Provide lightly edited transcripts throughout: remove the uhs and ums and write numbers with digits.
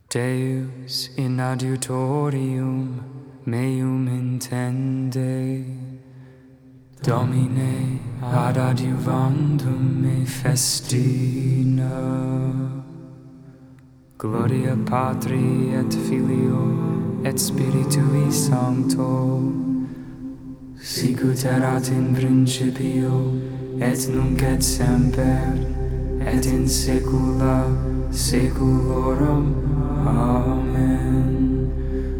Deus in adiutorium meum intende, Domine ad adiuvandum me festina. Gloria Patri et Filio et Spiritui Sancto, sicut erat in principio et nunc et semper et in saecula saeculorum. Amen.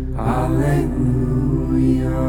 Alleluia.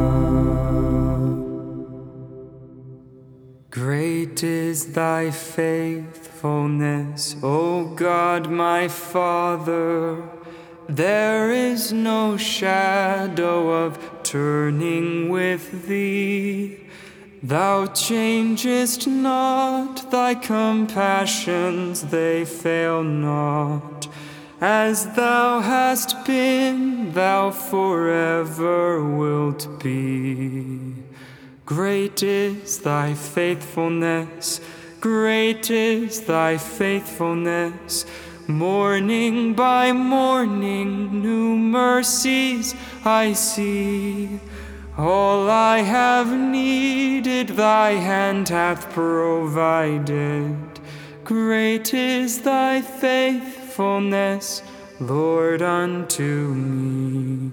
Great is thy faithfulness, O God my Father. There is no shadow of turning with thee. Thou changest not, thy compassions, they fail not. As thou hast been, thou forever wilt be. Great is thy faithfulness, great is thy faithfulness. Morning by morning, new mercies I see. All I have needed, thy hand hath provided. Great is thy faithfulness, Lord, unto me.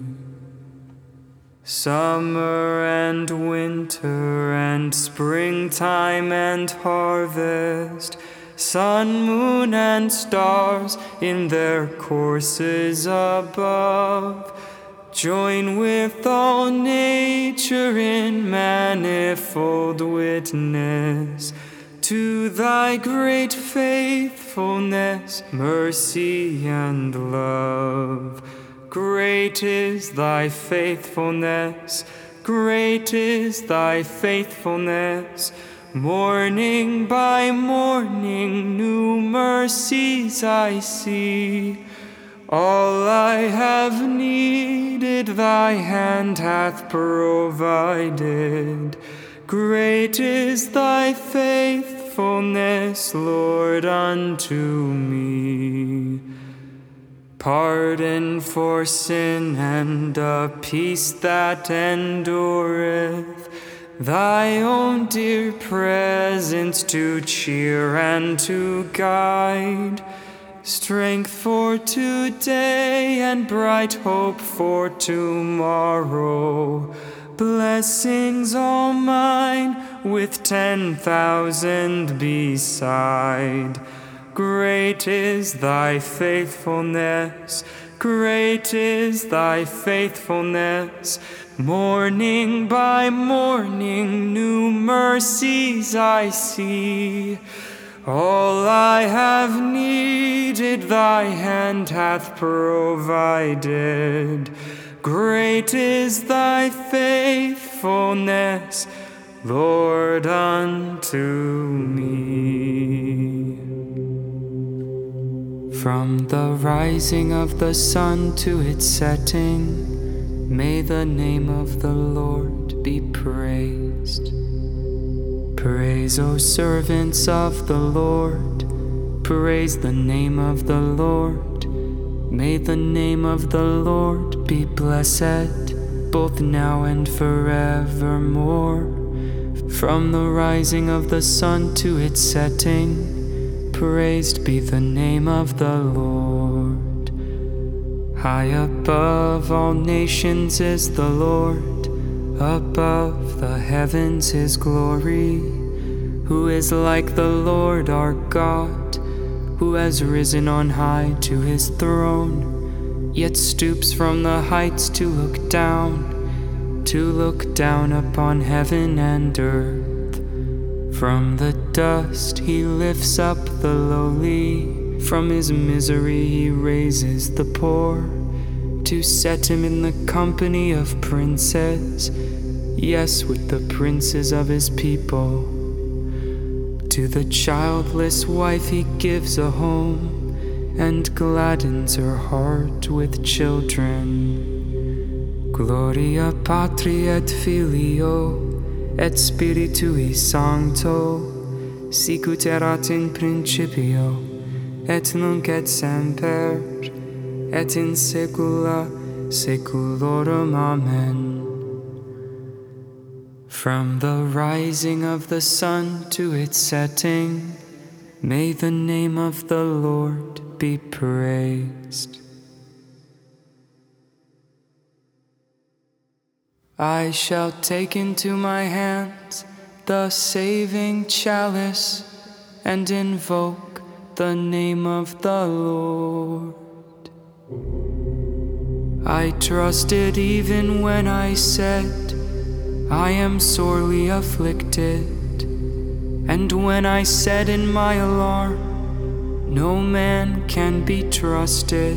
Summer and winter and springtime and harvest, sun, moon, and stars in their courses above, join with all nature in manifold witness to thy great faithfulness, mercy, and love. Great is thy faithfulness, great is thy faithfulness. Morning by morning, new mercies I see. All I have needed, thy hand hath provided. Great is thy faithfulness, Lord, unto me. Pardon for sin and a peace that endureth, thy own dear presence to cheer and to guide, strength for today and bright hope for tomorrow, blessings all mine with 10,000 beside. Great is thy faithfulness, great is thy faithfulness. Morning by morning, new mercies I see. All I have needed, thy hand hath provided. Great is thy faithfulness, Lord, unto me. From the rising of the sun to its setting, may the name of the Lord be praised. Praise, O servants of the Lord, praise the name of the Lord. May the name of the Lord be blessed, both now and forevermore. From the rising of the sun to its setting, praised be the name of the Lord. High above all nations is the Lord, above the heavens his glory. Who is like the Lord our God, who has risen on high to his throne, yet stoops from the heights to look down upon heaven and earth. From the dust he lifts up the lowly, from his misery he raises the poor, to set him in the company of princes, yes, with the princes of his people. To the childless wife he gives a home, and gladdens her heart with children. Gloria Patri et Filio et Spiritui Sancto, sicut erat in principio, et nunc et semper, et in saecula saeculorum. Amen. From the rising of the sun to its setting, may the name of the Lord be praised. I shall take into my hands the saving chalice and invoke the name of the Lord. I trusted even when I said, I am sorely afflicted, and when I said in my alarm, no man can be trusted.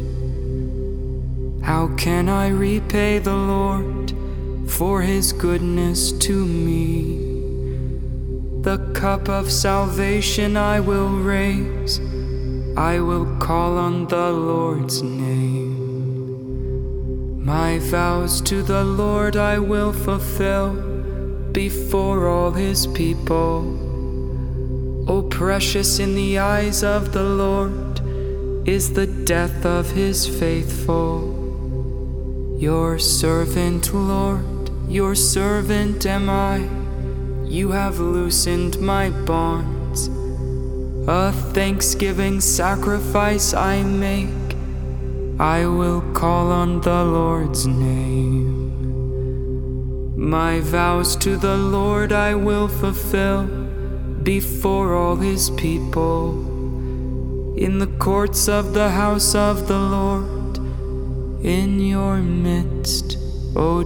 How can I repay the Lord for his goodness to me? The cup of salvation I will raise, I will call on the Lord's name. My vows to the Lord I will fulfill before all his people. O precious in the eyes of the Lord is the death of his faithful. Your servant, Lord, your servant am I. You have loosened my bonds. A thanksgiving sacrifice I make. I will call on the Lord's name. My vows to the Lord I will fulfill before all his people. In the courts of the house of the Lord, in your midst, O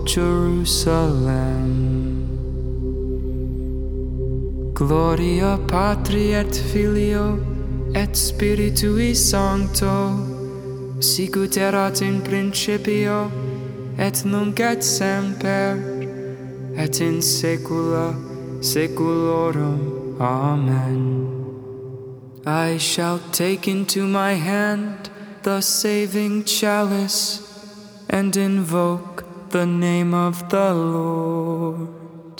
Jerusalem. Gloria Patri et Filio et Spiritui Sancto, sicut erat in principio, et nunc et semper, et in saecula saeculorum. Amen. I shall take into my hand the saving chalice and invoke the name of the Lord.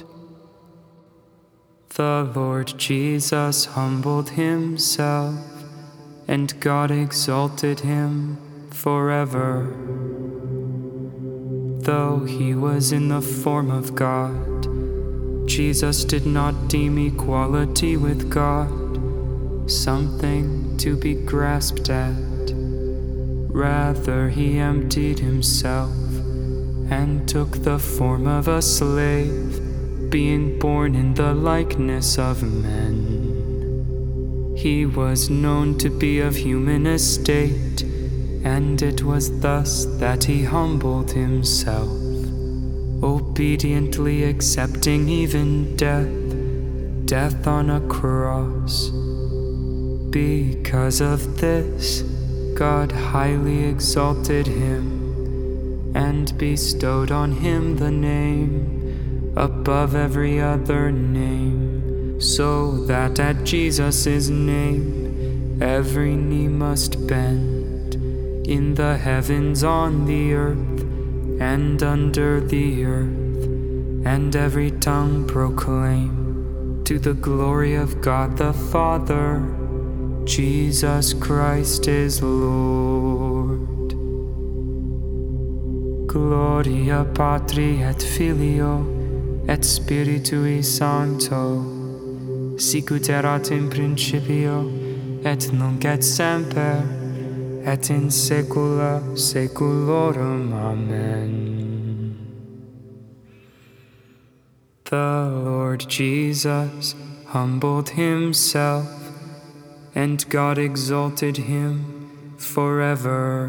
The Lord Jesus humbled himself, and God exalted him forever. Though he was in the form of God, Jesus did not deem equality with God something to be grasped at. Rather, he emptied himself and took the form of a slave, being born in the likeness of men. He was known to be of human estate, and it was thus that he humbled himself, obediently accepting even death on a cross. Because of this, God highly exalted him and bestowed on him the name above every other name, so that at Jesus' name every knee must bend, in the heavens, on the earth, and under the earth, and every tongue proclaim to the glory of God the Father, Jesus Christ is Lord. Gloria Patri et Filio et Spiritui Sancto, sicut erat in principio, et nunc et semper, et in saecula saeculorum. Amen. The Lord Jesus humbled himself, and God exalted him forever.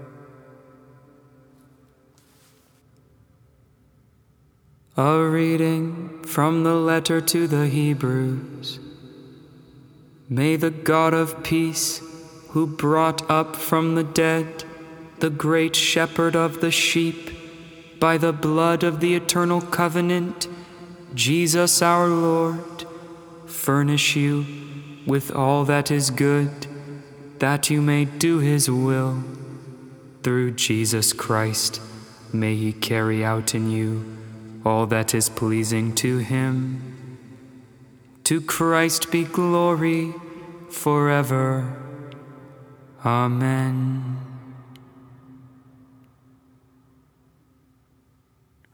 A reading from the letter to the Hebrews. May the God of peace, who brought up from the dead the great shepherd of the sheep by the blood of the eternal covenant, Jesus our Lord, furnish you with all that is good, that you may do his will. Through Jesus Christ, may he carry out in you all that is pleasing to him. To Christ be glory forever. Amen.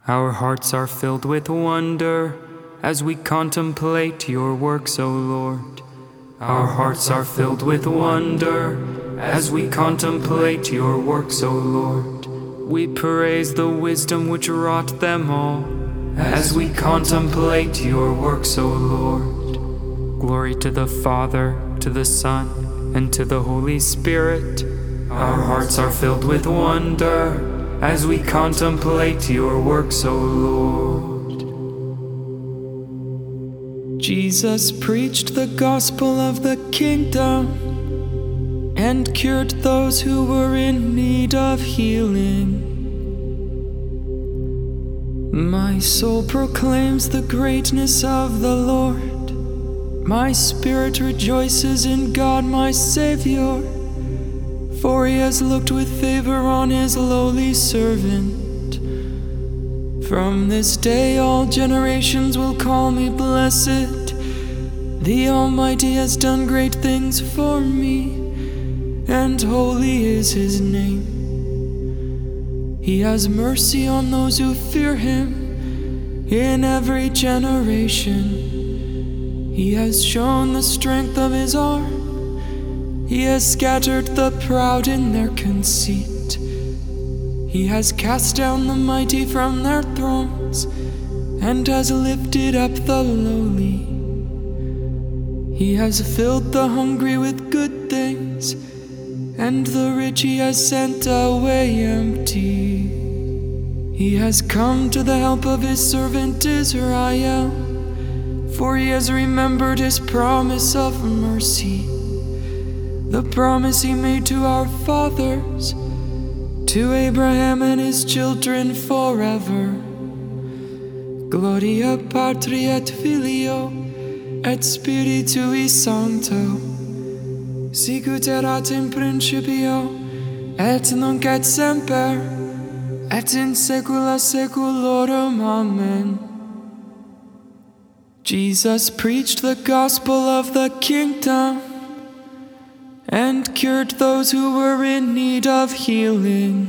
Our hearts are filled with wonder as we contemplate your works, O Lord. Our hearts are filled with wonder as we contemplate your works, O Lord. We praise the wisdom which wrought them all as we contemplate your works, O Lord. Glory to the Father, to the Son, and to the Holy Spirit. Our hearts are filled with wonder as we contemplate your works, O Lord. Jesus preached the gospel of the kingdom and cured those who were in need of healing. My soul proclaims the greatness of the Lord. My spirit rejoices in God my Savior, for he has looked with favor on his lowly servant. From this day all generations will call me blessed. The Almighty has done great things for me, and holy is his name. He has mercy on those who fear him in every generation. He has shown the strength of his arm. He has scattered the proud in their conceit. He has cast down the mighty from their thrones and has lifted up the lowly. He has filled the hungry with good things, and the rich he has sent away empty. He has come to the help of his servant Israel, for he has remembered his promise of mercy, the promise he made to our fathers, to Abraham and his children forever. Gloria Patri et Filio et Spiritui Sancto, sicut erat in principio, et nunc et semper, et in saecula saeculorum. Amen. Jesus preached the gospel of the kingdom and cured those who were in need of healing.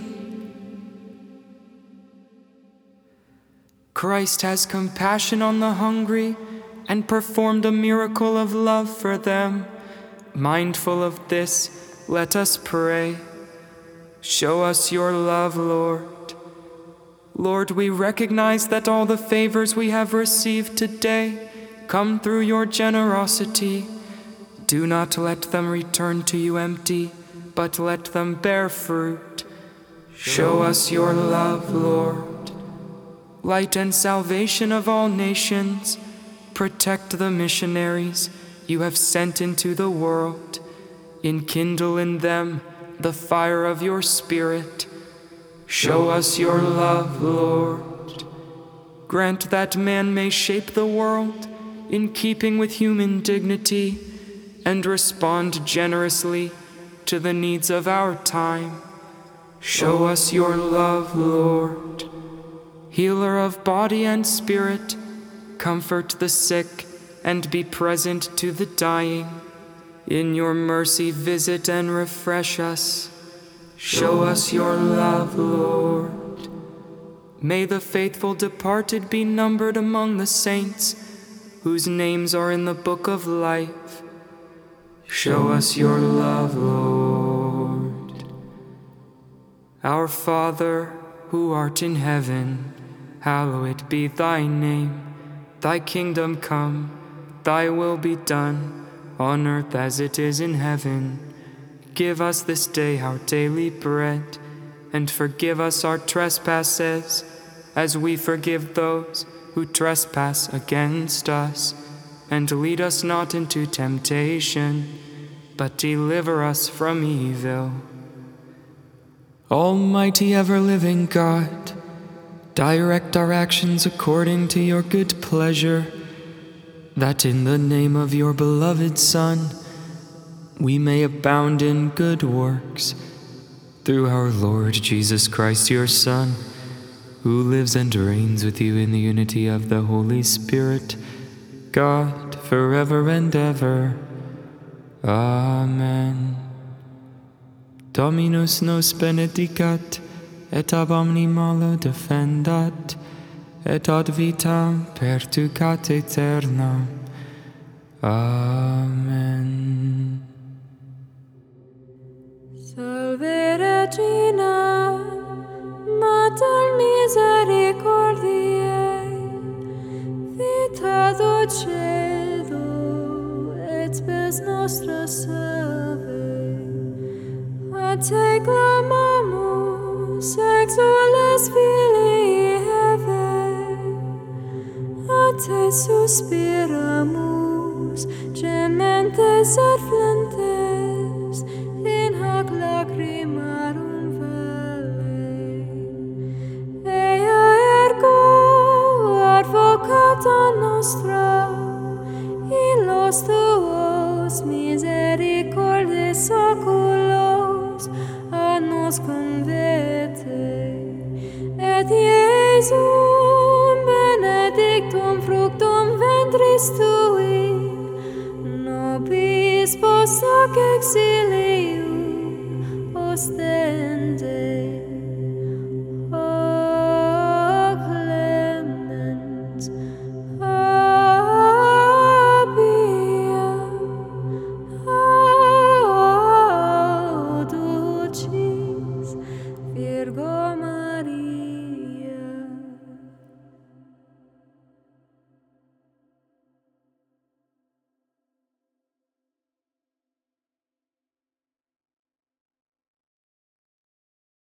Christ has compassion on the hungry and performed a miracle of love for them. Mindful of this, let us pray. Show us your love, Lord. Lord, we recognize that all the favors we have received today come through your generosity. Do not let them return to you empty, but let them bear fruit. Show us your love, Lord. Light and salvation of all nations, protect the missionaries you have sent into the world. Enkindle in them the fire of your Spirit. Show us your love, Lord. Grant that man may shape the world in keeping with human dignity and respond generously to the needs of our time. Show us your love, Lord. Healer of body and spirit, comfort the sick and be present to the dying. In your mercy visit and refresh us. Show us your love, Lord. May the faithful departed be numbered among the saints, whose names are in the book of life. Show us your love, Lord. Our Father, who art in heaven, hallowed be thy name. Thy kingdom come, thy will be done, on earth as it is in heaven. Give us this day our daily bread, and forgive us our trespasses, as we forgive those who trespass against us. And lead us not into temptation, but deliver us from evil. Almighty ever-living God, direct our actions according to your good pleasure, that in the name of your beloved Son, we may abound in good works, through our Lord Jesus Christ, your Son, who lives and reigns with you in the unity of the Holy Spirit, God, forever and ever. Amen. Dominus nos benedicat, et ab omni malo defendat, et ad vitam perducat aeternam. Amen. Salve Regina, Mater misericordiae, vita dulcedo et spes nostra salve. A te clamamus, exules filii Hevae, a te suspiramus, gementes et flentes, in hac lacrimarum vale. Ea ergo advocata nostra, illos tuos misericordes oculos a nos convete, et Iesum benedictum fructum ventris tui, nobis post hoc exilium ostentar.